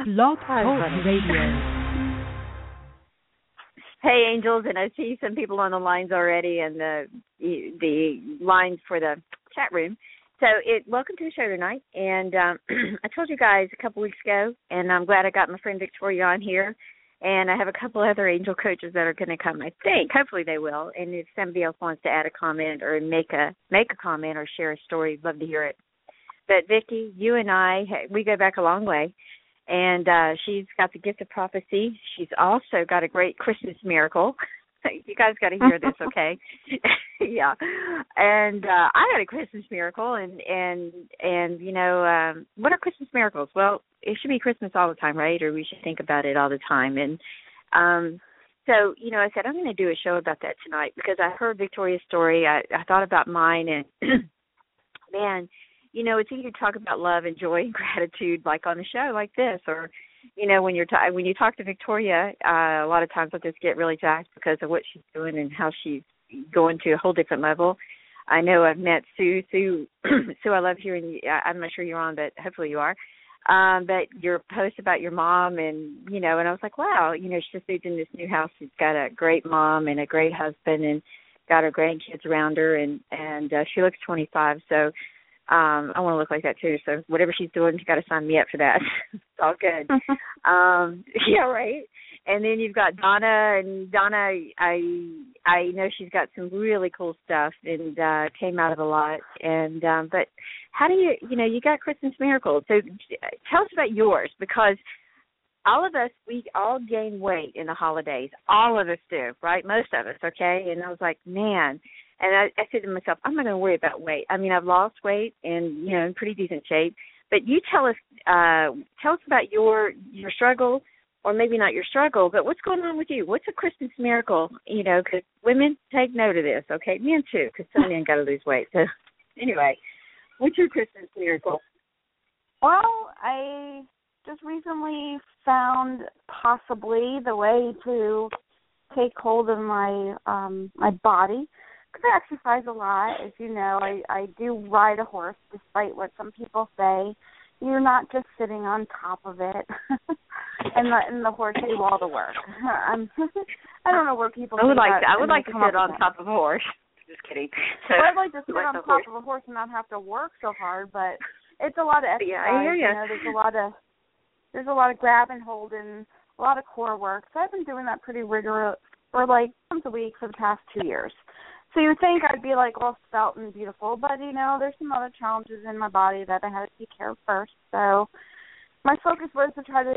Blog Talk Radio. Hey, Angels, and I see some people on the lines already, and the lines for the chat room. So, welcome to the show tonight. And I told you guys a couple weeks ago, and I'm glad I got my friend Victoria on here. And I have a couple other angel coaches that are going to come, I think. Hopefully they will. And if somebody else wants to add a comment or make a comment or share a story, I'd love to hear it. But, Vicki, you and I, we go back a long way. And she's got the gift of prophecy. She's also got a great Christmas miracle. You guys got to hear this, okay? Yeah. And I got a Christmas miracle, and you know, what are Christmas miracles? Well, it should be Christmas all the time, right? Or we should think about it all the time. And so, you know, I said I'm going to do a show about that tonight because I heard Victoria's story. I thought about mine, and man, you know, it's easy to talk about love and joy and gratitude like on a show like this, or, you know, when you talk to Victoria, a lot of times I just get really jacked because of what she's doing and how she's going to a whole different level. I know I've met Sue. Sue, I love hearing you. I'm not sure you're on, but hopefully you are. But your post about your mom and, you know, and I was like, wow, you know, she just moved in this new house. She's got a great mom and a great husband and got her grandkids around her, and she looks 25, so I want to look like that too. So whatever she's doing, you got to sign me up for that. It's all good. Yeah, right. And then you've got Donna, and Donna, I know she's got some really cool stuff and came out of a lot. And but how do you know, you got Christmas miracles. So tell us about yours, because all of us, we all gain weight in the holidays. All of us do, right? Most of us, okay? And I was like, man. And I said to myself, I'm not going to worry about weight. I mean, I've lost weight and, you know, in pretty decent shape. But you tell us about your struggle, or maybe not your struggle, but what's going on with you? What's a Christmas miracle? You know, because women, take note of this, okay? Men too, because some men got to lose weight. So anyway, what's your Christmas miracle? Well, I just recently found possibly the way to take hold of my my body. I exercise a lot, as you know. I do ride a horse, despite what some people say. You're not just sitting on top of it, and the horse do all the work. I don't know where people. I would like to sit on top of a horse. Just kidding. So, I'd like to sit on top of a horse and not have to work so hard, but it's a lot of exercise. Yeah, I hear you. You know, there's a lot of grab and hold and a lot of core work. So I've been doing that pretty rigorous, or like once a week for the past 2 years. So you would think I'd be like all svelte and beautiful, but, you know, there's some other challenges in my body that I had to take care of first. So my focus was to try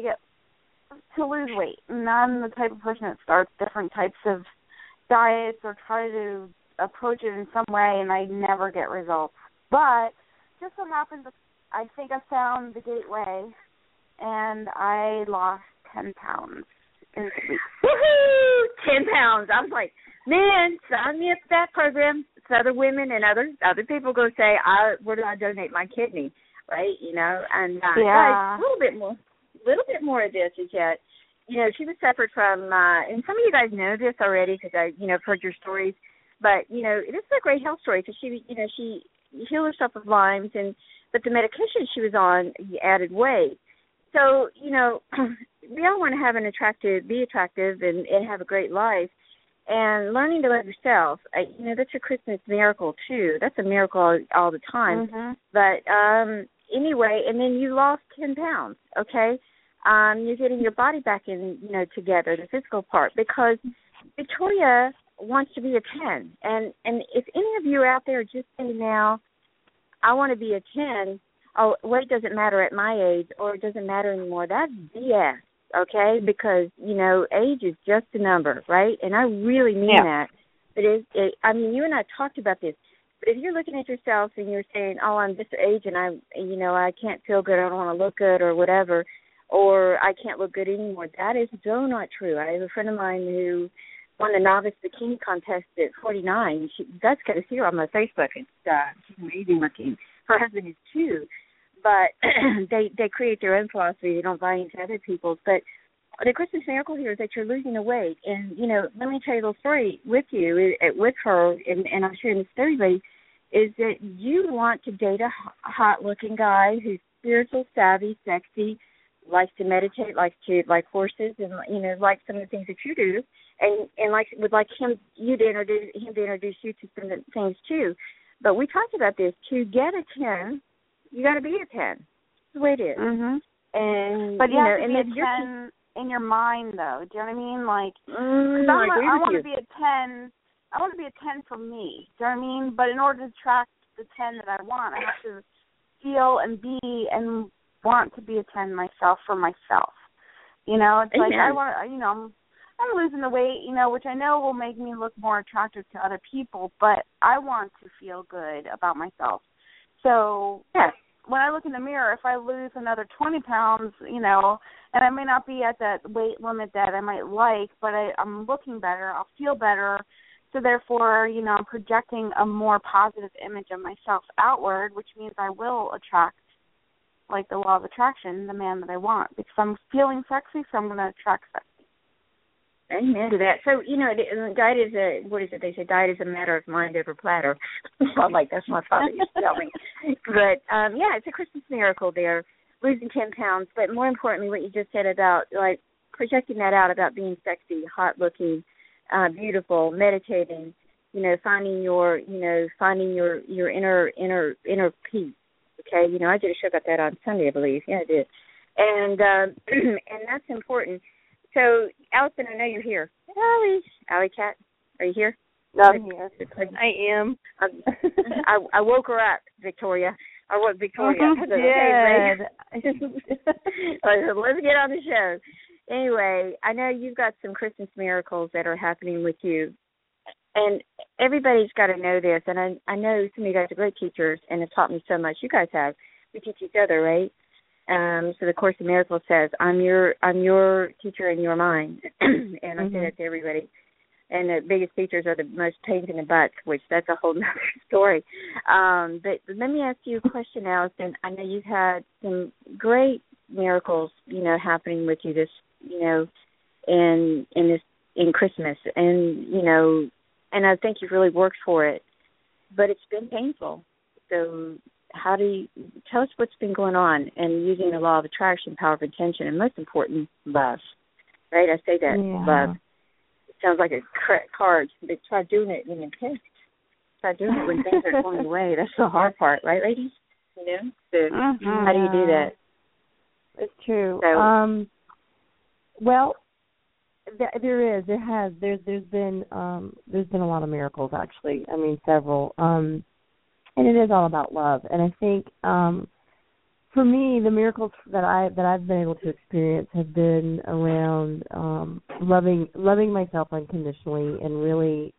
to lose weight. And I'm the type of person that starts different types of diets or try to approach it in some way, and I never get results. But just so happens, I think I found the gateway, and I lost 10 pounds in 6 weeks. Woohoo! 10 pounds. I was like, man, sign me up for that program. So other women and other people go say, where do I donate my kidney, right? You know, and yeah. Guys, a little bit more of this is that, you know, she was suffered from, and some of you guys know this already because I, you know, have heard your stories, but, you know, this is a great health story because she, you know, she healed herself of Lyme's, but the medication she was on added weight. So, you know, we all want to be attractive and have a great life. And learning to love yourself, you know, that's a Christmas miracle, too. That's a miracle all the time. Mm-hmm. But anyway, and then you lost 10 pounds, okay? You're getting your body back in, you know, together, the physical part, because Victoria wants to be a 10. And if any of you are out there just saying now, I want to be a 10, oh, weight doesn't matter at my age, or it doesn't matter anymore, that's BS. Okay, because, you know, age is just a number, right? And I really mean that. But I mean, you and I talked about this. But if you're looking at yourself and you're saying, oh, I'm this age and I can't feel good, I don't want to look good or whatever, or I can't look good anymore, that is so not true. I have a friend of mine who won the novice bikini contest at 49. That's got to see her on my Facebook. She's amazing looking. Her husband is too. But they create their own philosophy. They don't buy into other people's. But the Christmas miracle here is that you're losing the weight. And, you know, let me tell you a little story with you, with her, and I'm sharing this with everybody, is that you want to date a hot-looking guy who's spiritual, savvy, sexy, likes to meditate, likes to like horses, and like some of the things that you do, and would like you to introduce you to some of the things too. But we talked about this. To get a 10, you got to be a 10. That's the way it is. Mhm. And but you have to and be a 10 in your mind, though. Do you know what I mean? Like, I want to be a 10. I want to be a 10 for me. Do you know what I mean? But in order to attract the 10 that I want, I have to feel and be and want to be a 10 myself for myself. It's like I want to, I'm losing the weight, which I know will make me look more attractive to other people, but I want to feel good about myself. So when I look in the mirror, if I lose another 20 pounds, and I may not be at that weight limit that I might like, but I'm looking better, I'll feel better. So therefore, I'm projecting a more positive image of myself outward, which means I will attract, like the law of attraction, the man that I want. Because I'm feeling sexy, so I'm going to attract sexy. Amen to that. So, diet is what is it? They say diet is a matter of mind over platter. I'm like, that's my father used to tell me. But, it's a Christmas miracle there, losing 10 pounds. But more importantly, what you just said about, like, projecting that out about being sexy, hot-looking, beautiful, meditating, finding your inner peace. Okay, I did a show about that on Sunday, I believe. Yeah, I did. And and that's important. So, Allison, I know you're here. Allie Cat, are you here? No, I'm here. I am. I woke her up, Victoria. I woke Victoria. I did. Let's get on the show. Anyway, I know you've got some Christmas miracles that are happening with you. And everybody's got to know this. And I know some of you guys are great teachers and have taught me so much. You guys have. We teach each other, right? So the Course in Miracles says, I'm your teacher in your mind. And I say that to everybody. And the biggest teachers are the most pains in the butts, which that's a whole nother story. But let me ask you a question, Allison. I know you've had some great miracles, happening with you this, in Christmas. And, and I think you've really worked for it. But it's been painful. So how do you tell us what's been going on and using the law of attraction, power of intention, and most important, love. Right? I say that, love. It sounds like a card, but try doing it when you're pissed. Try doing it when things are going away. That's the hard part, right, ladies? So how do you do that? It's true. So, well, there's been a lot of miracles, actually. I mean, several. And it is all about love. And I think for me, the miracles that I've been able to experience have been around loving myself unconditionally and really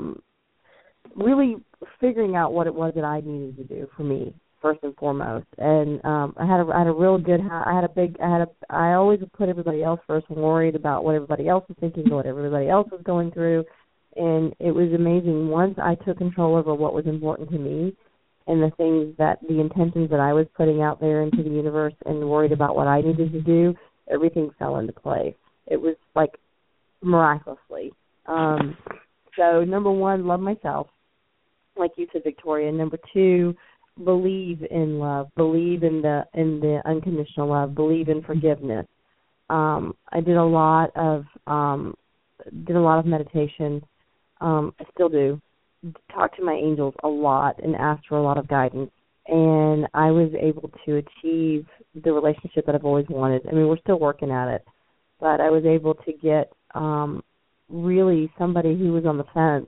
figuring out what it was that I needed to do for me first and foremost. And I had a real good I always put everybody else first and worried about what everybody else was thinking, what everybody else was going through. And it was amazing. Once I took control over what was important to me and the intentions that I was putting out there into the universe and worried about what I needed to do, everything fell into place. It was like miraculously. So number one, love myself, like you said, Victoria. Number two, believe in love, believe in the unconditional love, believe in forgiveness. I did a lot of meditation. I still do. Talk to my angels a lot and ask for a lot of guidance. And I was able to achieve the relationship that I've always wanted. I mean, we're still working at it. But I was able to get really somebody who was on the fence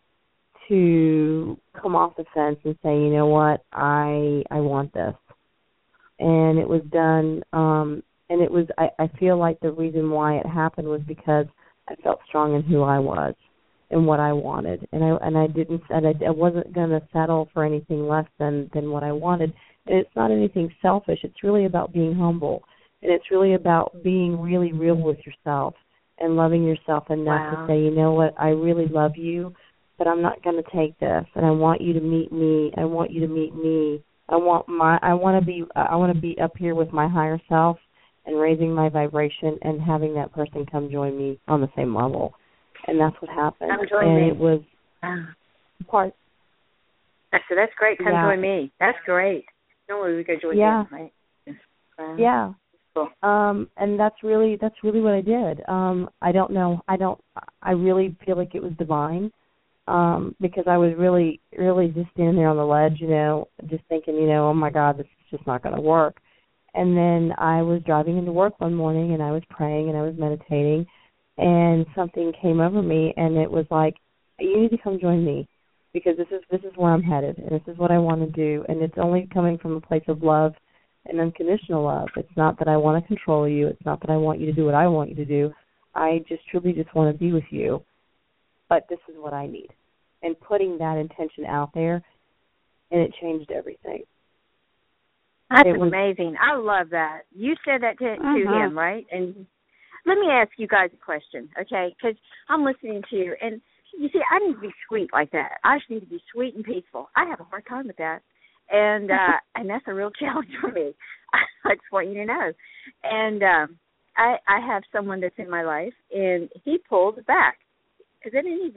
to come off the fence and say, you know what, I want this. And it was done, and it was, I feel like the reason why it happened was because I felt strong in who I was and what I wanted. And I wasn't going to settle for anything less than what I wanted. And it's not anything selfish. It's really about being humble. And it's really about being really real with yourself and loving yourself enough to say, you know what, I really love you, but I'm not going to take this, and I want you to meet me. I want you to meet me. I want to be up here with my higher self and raising my vibration and having that person come join me on the same level. And that's what happened. It was part. So that's great. Come join me. That's great. Normally we go join you, right? Yeah. And that's really what I did. I don't know. I really feel like it was divine. Because I was really, really just standing there on the ledge, just thinking, oh my God, this is just not going to work. And then I was driving into work one morning, and I was praying and I was meditating, and something came over me, and it was like, you need to come join me, because this is where I'm headed, and this is what I want to do, and it's only coming from a place of love and unconditional love. It's not that I want to control you. It's not that I want you to do what I want you to do. I just truly just want to be with you. But this is what I need. And putting that intention out there, and it changed everything. That's amazing. I love that. You said that to him, right? And let me ask you guys a question, okay? Because I'm listening to you, and you see, I need to be sweet like that. I just need to be sweet and peaceful. I have a hard time with that, and that's a real challenge for me. I just want you to know. And I have someone that's in my life, and he pulled back. Has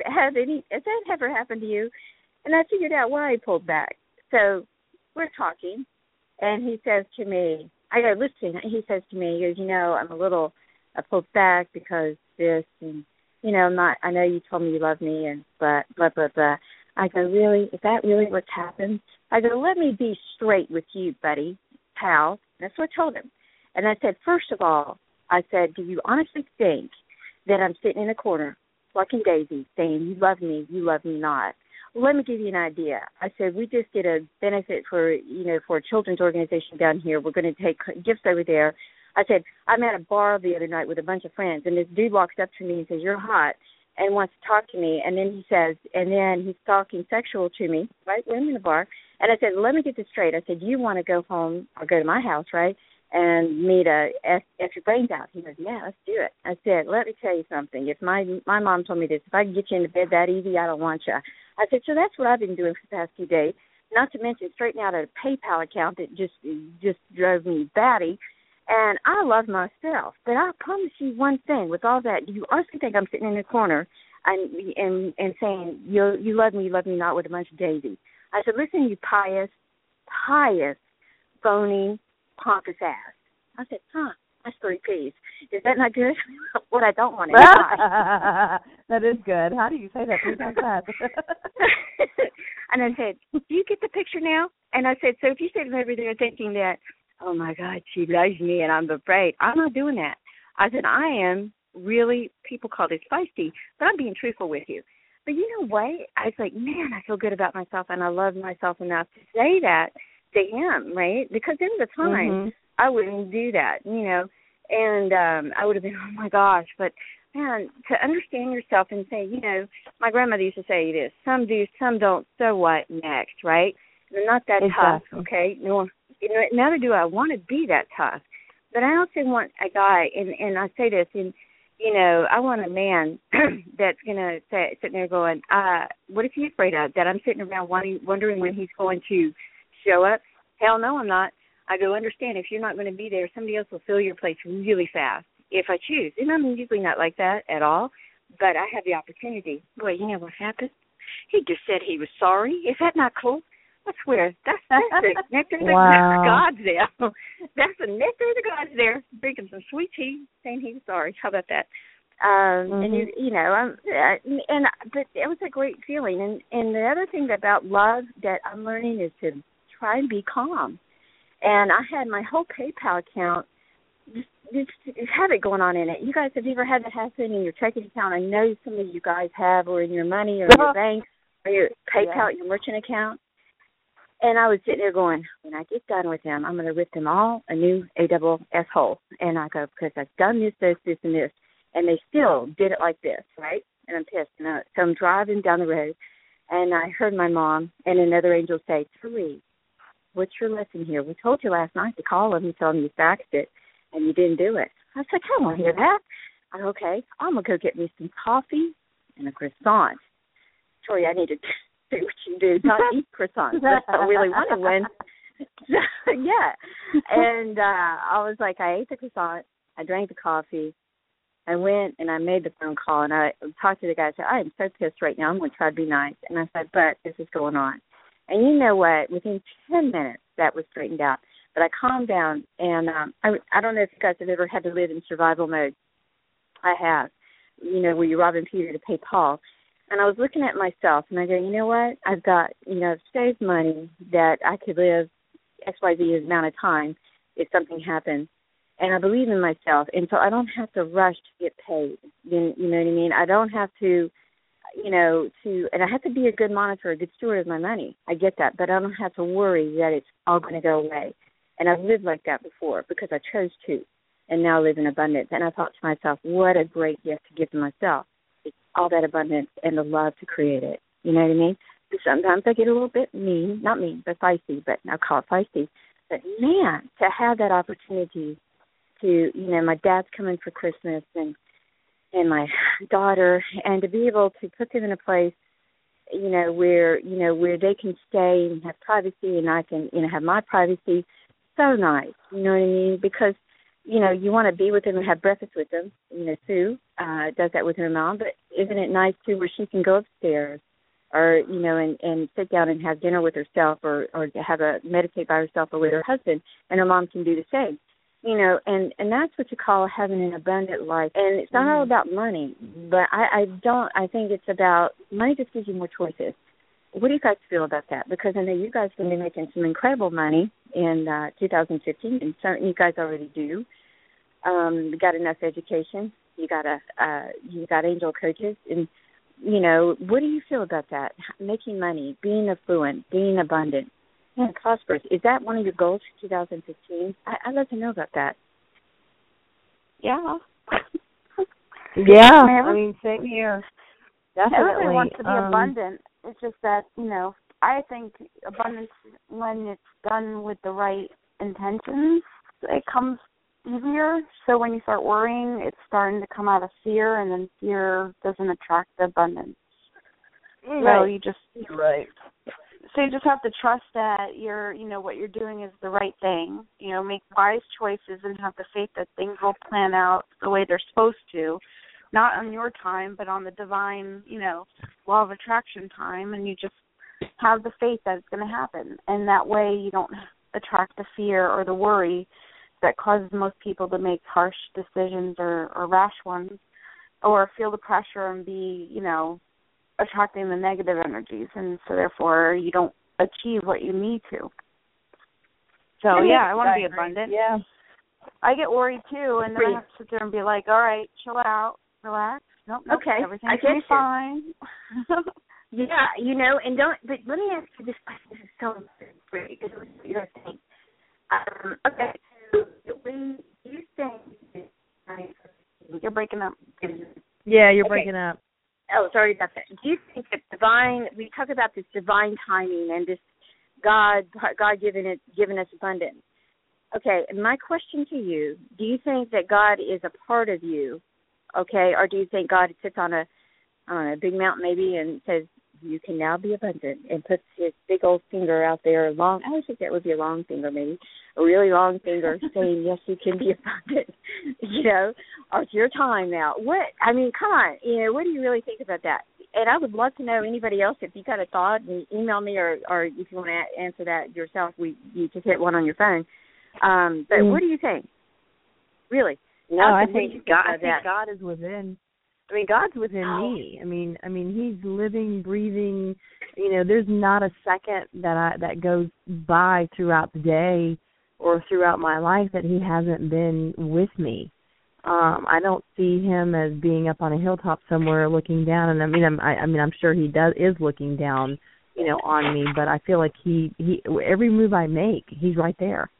that ever happened to you? And I figured out why he pulled back. So we're talking, and he says to me, I go, listen, he says to me, he goes, I pulled back because this, and, I know you told me you love me, and but blah, blah, blah. I go, really? Is that really what's happened? I go, let me be straight with you, buddy, pal. That's what I told him. And I said, first of all, I said, do you honestly think that I'm sitting in a corner plucking daisies, saying, you love me not? Well, let me give you an idea. I said, we just did a benefit for a children's organization down here. We're going to take gifts over there. I said, I'm at a bar the other night with a bunch of friends, and this dude walks up to me and says, you're hot, and wants to talk to me. And then he's talking sexual to me, right? We're in the bar. And I said, let me get this straight. I said, you want to go home or go to my house, right? And me to F your brains out. He goes, yeah, let's do it. I said, let me tell you something. If my mom told me this, if I can get you into bed that easy, I don't want you. I said, so that's what I've been doing for the past few days. Not to mention straightening out a PayPal account that just drove me batty. And I love myself. But I promise you one thing, with all that, you honestly think I'm sitting in a corner and saying, you love me not, with a bunch of daisies. I said, listen, you pious, phony, pompous ass. I said, that's 3 P's. Is that not good? What I don't want to hear. That is good. How do you say that 3 times fast? And I said, do you get the picture now? And I said, so if you sit over there thinking that, oh, my God, she loves me and I'm afraid, I'm not doing that. I said, I am really, people call this feisty, but I'm being truthful with you. But you know what? I was like, man, I feel good about myself, and I love myself enough to say that to him, right? Because in the time, I wouldn't do that, and I would have been, oh, my gosh. But, man, to understand yourself and say, my grandmother used to say this, some do, some don't, so what next, right? They're not that tough, okay? Neither do I want to be that tough. But I also want a guy, and I say this, and, I want a man that's going to sit there going, what is he afraid of? That I'm sitting around wondering when he's going to show up? Hell no, I'm not. I go, understand, if you're not going to be there, somebody else will fill your place really fast if I choose. And I'm usually not like that at all, but I have the opportunity. Boy, you know what happened? He just said he was sorry. Is that not cool? I swear, that's the nectar of the gods there. That's the nectar of the gods there. Drinking some sweet tea, saying he was sorry. How about that? And but it was a great feeling. And the other thing about love that I'm learning is to try and be calm. And I had my whole PayPal account just have it going on in it. You guys, have you ever had that happen in your checking account? I know some of you guys have, or in your money, or your bank, or your PayPal, your merchant account. And I was sitting there going, when I get done with them, I'm going to rip them all a new ASS hole. And I go, because I've done this, and this. And they still did it like this, right? And I'm pissed. So I'm driving down the road, and I heard my mom and another angel say, Therese, what's your lesson here? We told you last night to call them and tell them you faxed it, and you didn't do it. I was like, I don't want to hear that. I go, okay, I'm going to go get me some coffee and a croissant. Tori, I need to do what you do, not eat croissants. I really wanted one. Yeah. And I was like, I ate the croissant. I drank the coffee. I went and I made the phone call, and I talked to the guy. I said, I am so pissed right now. I'm going to try to be nice. And I said, but this is going on. And you know what? Within 10 minutes, that was straightened out. But I calmed down, and I don't know if you guys have ever had to live in survival mode. I have, where you're robbing Peter to pay Paul. And I was looking at myself, and I go, you know what? I've got, I've saved money that I could live XYZ amount of time if something happens. And I believe in myself, and so I don't have to rush to get paid. You know what I mean? I don't have to, and I have to be a good monitor, a good steward of my money. I get that, but I don't have to worry that it's all going to go away. And I've lived like that before because I chose to, and now I live in abundance. And I thought to myself, what a great gift to give to myself. It's all that abundance and the love to create it. You know what I mean? Sometimes I get a little bit mean, not mean, but feisty, but I'll call it feisty. But, man, to have that opportunity to, my dad's coming for Christmas and my daughter, and to be able to put them in a place, where they can stay and have privacy, and I can, have my privacy. So nice, you know what I mean? Because, you want to be with them and have breakfast with them. Sue does that with her mom, but isn't it nice too where she can go upstairs or, and sit down and have dinner with herself or have a meditate by herself or with her husband, and her mom can do the same. And that's what you call having an abundant life. And it's not all about money, but I think it's about, money just gives you more choices. What do you guys feel about that? Because I know you guys are going to be making some incredible money in 2015, and certainly you guys already do. You got enough education. You got angel coaches. And, what do you feel about that? Making money, being affluent, being abundant. Yeah, prosperous. Is that one of your goals for 2015? I'd love to know about that. Yeah. Yeah. I mean, same here. Definitely. Everybody wants to be abundant. It's just that, I think abundance, when it's done with the right intentions, it comes easier. So when you start worrying, it's starting to come out of fear, and then fear doesn't attract the abundance. Right. So you just... Right. So you just have to trust that what you're doing is the right thing. Make wise choices and have the faith that things will plan out the way they're supposed to, not on your time, but on the divine, law of attraction time. And you just have the faith that it's going to happen. And that way you don't attract the fear or the worry that causes most people to make harsh decisions or rash ones, or feel the pressure and be, attracting the negative energies, and so therefore you don't achieve what you need to. So I want to be abundant. Yeah, I get worried too, and then I have to sit there and be like, all right, chill out, relax. Nope, okay, everything's gonna be fine. Yeah, and don't. But let me ask you this question. This is so important because it was what you're saying. Okay, so when you think you're breaking up. Yeah, you're breaking up. Oh, sorry about that. Do you think that we talk about this divine timing and this God giving us abundance. Okay, and my question to you, do you think that God is a part of you, okay, or do you think God sits on a big mountain maybe and says, you can now be abundant, and puts his big old finger out there, I would think that would be a long finger maybe, a really long finger saying, yes, you can be abundant, or it's your time now. Come on, what do you really think about that? And I would love to know, anybody else, if you got a thought, and email me, or if you want to answer that yourself, you just hit one on your phone. But what do you think? Really? No, I think God is within. God's within me. He's living, breathing. There's not a second that goes by throughout the day or throughout my life that he hasn't been with me. I don't see him as being up on a hilltop somewhere looking down. And I'm sure he is looking down, on me. But I feel like he every move I make, he's right there.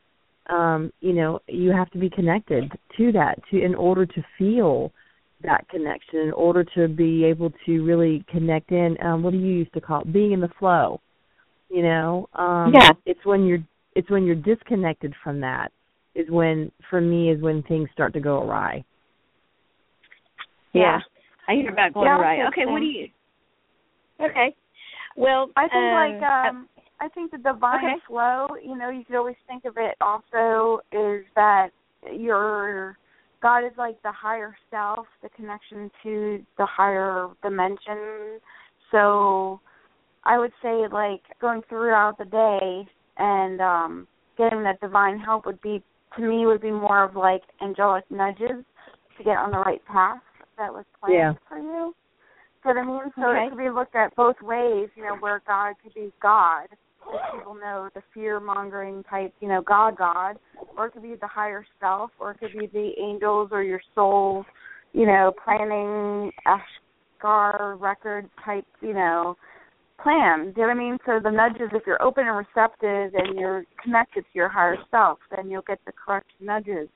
You have to be connected to that in order to feel that connection, in order to be able to really connect in. What do you used to call it? Being in the flow. Yeah. It's when you're disconnected from that is when things start to go awry. Yeah. I hear about going awry. Okay, what do you? Okay. Well, I think I think the divine flow, you could always think of it also is that God is like the higher self, the connection to the higher dimension. So I would say, like, going throughout the day and getting that divine help would be, to me, would be more of like angelic nudges to get on the right path that was planned for you. So I mean, so it could be looked at both ways, you know, where God could be God, as people know, the fear-mongering type, you know, God, or it could be the higher self, or it could be the angels or your soul, you know, planning Ashgar record type, you know, plan. Do you know what I mean? So the nudges, if you're open and receptive and you're connected to your higher self, then you'll get the correct nudges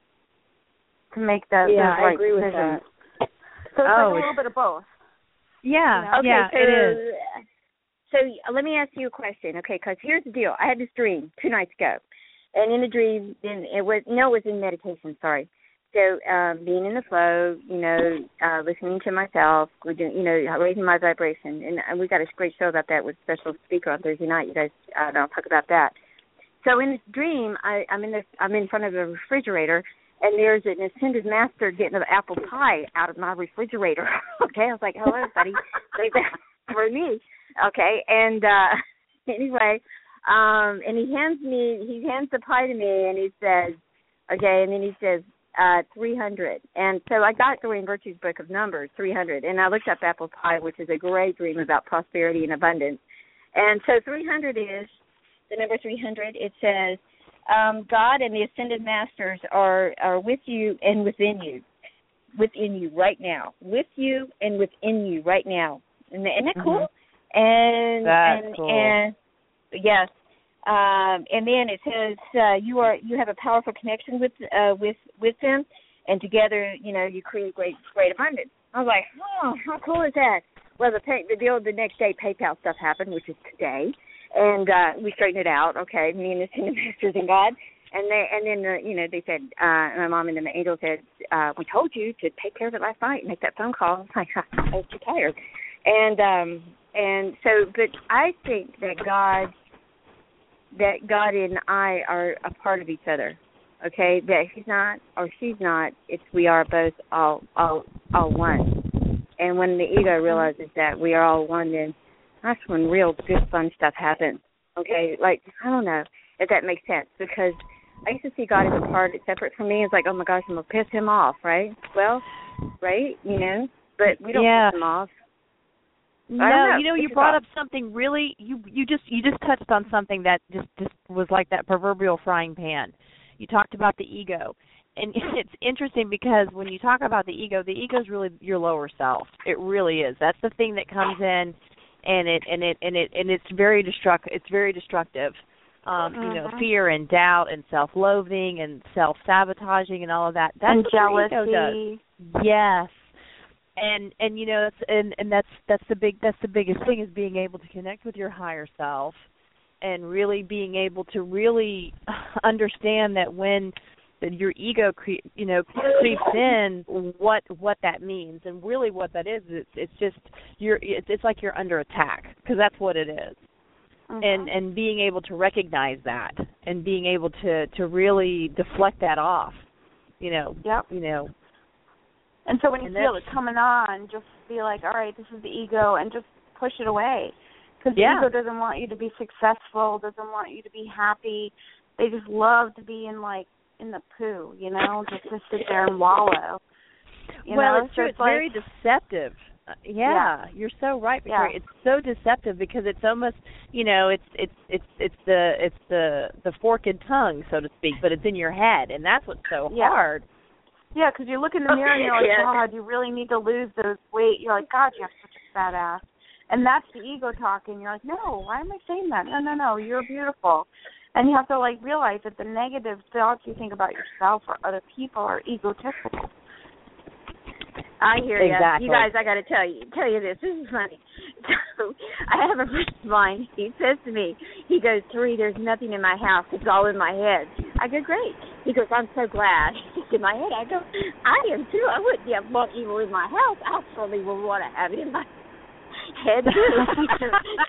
to make those right agree with decisions. that. So it's like a little bit of both. Yeah, you know? it is. So let me ask you a question, okay? Because here's the deal. I had this dream 2 nights ago, and in the dream, it was in meditation. Sorry. So being in the flow, you know, listening to myself, we're doing, you know, raising my vibration, and we got a great show about that with special speaker on Thursday night. You guys, I'll talk about that. So in this dream, I'm in front of a refrigerator, and there's an ascended master getting an apple pie out of my refrigerator. Okay, I was like, hello, buddy, save that for me. Okay, and anyway, and he hands the pie to me, and he says, okay, and then he says, 300. And so I got the Wayne Virtue's book of Numbers, 300, and I looked up apple pie, which is a great dream about prosperity and abundance. And so 300 is, the number 300, it says, God and the ascended masters are with you and within you right now. With you and within you right now. Isn't that cool? That's cool. And yes. And then it says you have a powerful connection with them, and together, you know, you create great abundance. I was like, oh, how cool is that? Well, the deal the next day, PayPal stuff happened, which is today, and we straightened it out. Okay, me and the Senior Masters and God, and then you know, they said, my mom and then the angel said, we told you to take care of it last night and make that phone call. I was too tired, and so, but I think that God and I are a part of each other, okay? That he's not or she's not, it's we are both all one. And when the ego realizes that we are all one, then that's when real good fun stuff happens, okay? Like, I don't know if that makes sense, because I used to see God as a part separate from me. It's like, oh, my gosh, I'm going to piss him off, right? Well, right, you know, but we don't piss him off. No, you know, you brought up something really. You just touched on something that just was like that proverbial frying pan. You talked about the ego, and it's interesting because when you talk about the ego is really your lower self. It really is. That's the thing that comes in, and it's very destructive. It's very destructive. You know, fear and doubt and self-loathing and self-sabotaging and all of that. That's and what jealousy. the ego does. Yes. And you know, that's the biggest thing, is being able to connect with your higher self, and really being able to really understand that when your ego creeps in, what that means, and really what that is. It's just it's like you're under attack, because that's what it is. And being able to recognize that, and being able to really deflect that off, you know. Yep. You know. And so when you feel it coming on, just be like, all right, this is the ego, and just push it away. Because the ego doesn't want you to be successful, doesn't want you to be happy. They just love to be in the poo, you know, just to sit there and wallow. It's true. It's very deceptive. You're so right, Victoria. It's so deceptive, because it's almost, you know, it's the forked tongue, so to speak, but it's in your head, and that's what's so hard. Yeah, because you look in the mirror and you're like, God, you really need to lose those weight. You're like, God, you have such a fat ass. And that's the ego talking. You're like, no, why am I saying that? No, you're beautiful. And you have to, like, realize that the negative thoughts you think about yourself or other people are egotistical. I hear you. Exactly. You guys, I got to tell you this. This is funny. So I have a friend of mine. He says to me, he goes, Therese, there's nothing in my house. It's all in my head. I go, great. He goes, I'm so glad. It's in my head. I go, I am too. I wouldn't want evil in my house. I certainly would want to have it in my head too.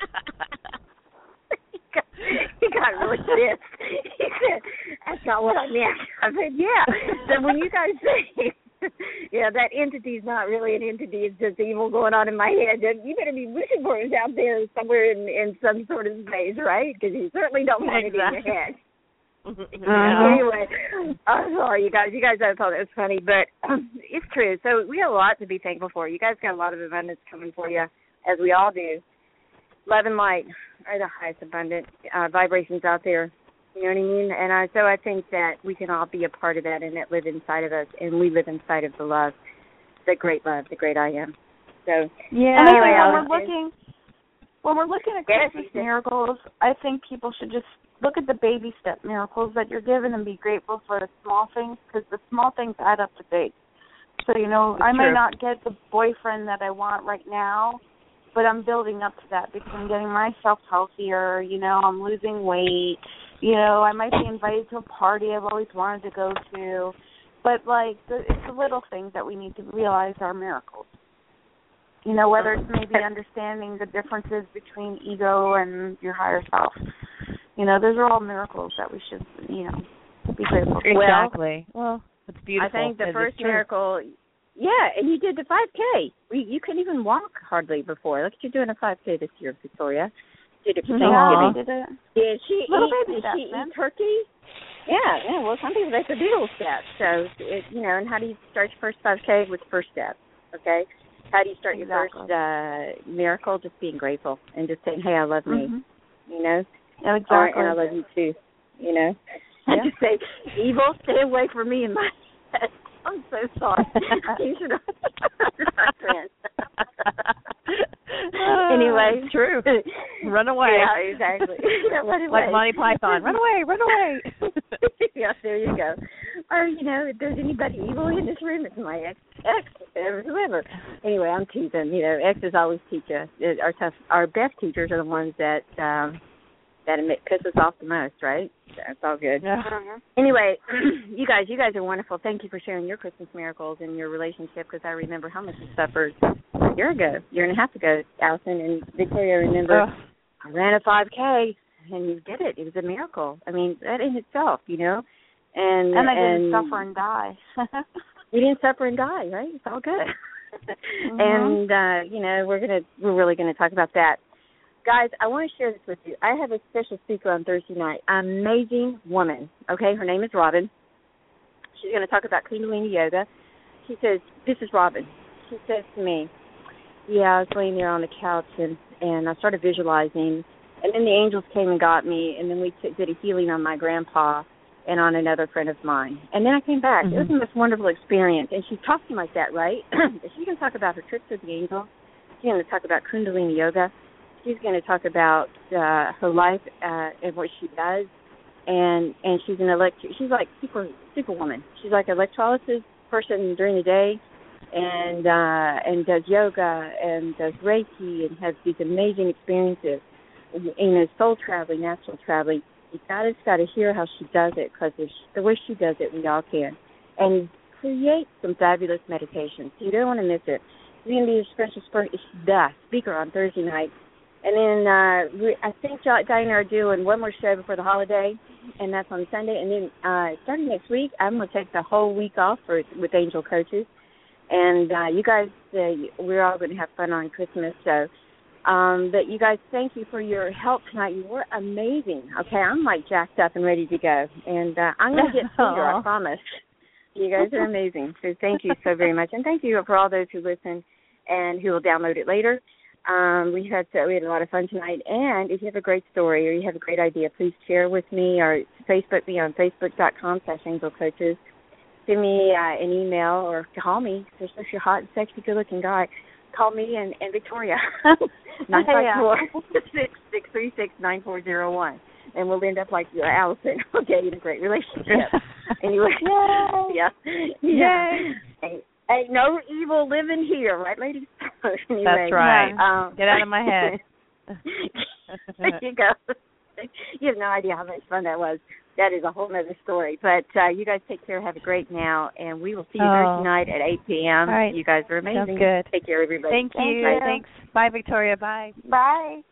He got really pissed. He said, that's not what I meant. I said, yeah. So when you guys say, that entity is not really an entity, it's just evil going on in my head, then you better be wishing for it out there somewhere in some sort of space, right? Because you certainly don't want it in your head. Anyway, I'm sorry, you guys. You guys don't thought it was funny, but it's true. So we have a lot to be thankful for. You guys got a lot of abundance coming for you, as we all do. Love and light are the highest abundant vibrations out there. You know what I mean? And so I think that we can all be a part of that and that live inside of us, and we live inside of the love, the great love, the great I am. So yeah. And anyway, when we're looking at Christmas miracles, I think people should just look at the baby step miracles that you're given and be grateful for the small things, because the small things add up to big. So, you know, I may not get the boyfriend that I want right now, but I'm building up to that because I'm getting myself healthier, you know, I'm losing weight, you know, I might be invited to a party I've always wanted to go to. But, like, it's the little things that we need to realize are miracles. You know, whether it's maybe understanding the differences between ego and your higher self. You know, those are all miracles that we should, you know, be grateful for. Exactly. Well, it's beautiful. I think the first miracle, and you did the 5K. You couldn't even walk hardly before. Look at you doing a 5K this year, Victoria. Did it for Thanksgiving. Did it. Did she eat turkey? Yeah. Well, some people, they the Beatles step. So, you know, and how do you start your first 5K with the first step, okay? How do you start your first miracle? Just being grateful and just saying, hey, I love me, you know? Yeah, exactly. And I love you too, you know? I just say, evil, stay away from me in my head. I'm so sorry. You should understand. Anyway. It's true. Run away. Yeah, exactly. Run away. Like Monty Python. Run away, run away. Yeah, there you go. Or, you know, if there's anybody evil in this room, it's my ex, whoever. Anyway, I'm teasing. You know, exes always teach us. Our best teachers are the ones that piss us off the most, right? That's all good. Anyway, you guys are wonderful. Thank you for sharing your Christmas miracles and your relationship, because I remember how much you suffered a year and a half ago, Allison and Victoria. I remember I ran a 5K, and you did it. It was a miracle. I mean, that in itself, you know. And I didn't suffer and die. You didn't suffer and die, right? It's all good. And, you know, we're really going to talk about that. Guys, I want to share this with you. I have a special speaker on Thursday night, amazing woman, okay? Her name is Robin. She's going to talk about Kundalini Yoga. She says, this is Robin. She says to me, I was laying there on the couch, and I started visualizing, and then the angels came and got me, and then we did a healing on my grandpa and on another friend of mine. And then I came back. It was the most wonderful experience. And she's talking like that, right? She's going to talk about her trips with the angels. She's going to talk about Kundalini Yoga. She's going to talk about her life and what she does, and she's she's like superwoman. She's like an electrolysis person during the day, and does yoga and does Reiki and has these amazing experiences. You know, soul traveling, natural traveling. You got to hear how she does it, because the way she does it, we all can, and create some fabulous meditations. You don't want to miss it. She's going to be a special speaker on Thursday night. And then I think Diana are doing one more show before the holiday, and that's on Sunday. And then starting next week, I'm going to take the whole week off with Angel Coaches. And you guys, we're all going to have fun on Christmas. So, but you guys, thank you for your help tonight. You were amazing. Okay, I'm like jacked up and ready to go. And I'm going to get sweeter, I promise. You guys are amazing. So thank you so very much. And thank you for all those who listen and who will download it later. We had a lot of fun tonight, and if you have a great story or you have a great idea, please share with me or Facebook me on facebook.com/angelcoaches. Send me an email or call me, especially if you're hot and sexy, good-looking guy. Call me and Victoria, 954-636-9401, and we'll end up like Allison. We'll get you in a great relationship. Anyway, Yay. Ain't no evil living here, right, ladies? Anyway, that's right. Get out of my head. There you go. You have no idea how much fun that was. That is a whole other story. But you guys take care. Have a great now. And we will see you Thursday night at 8 p.m. All right. You guys are amazing. Sounds good. Take care, everybody. Thank you. Thanks. Bye, Victoria. Bye. Bye.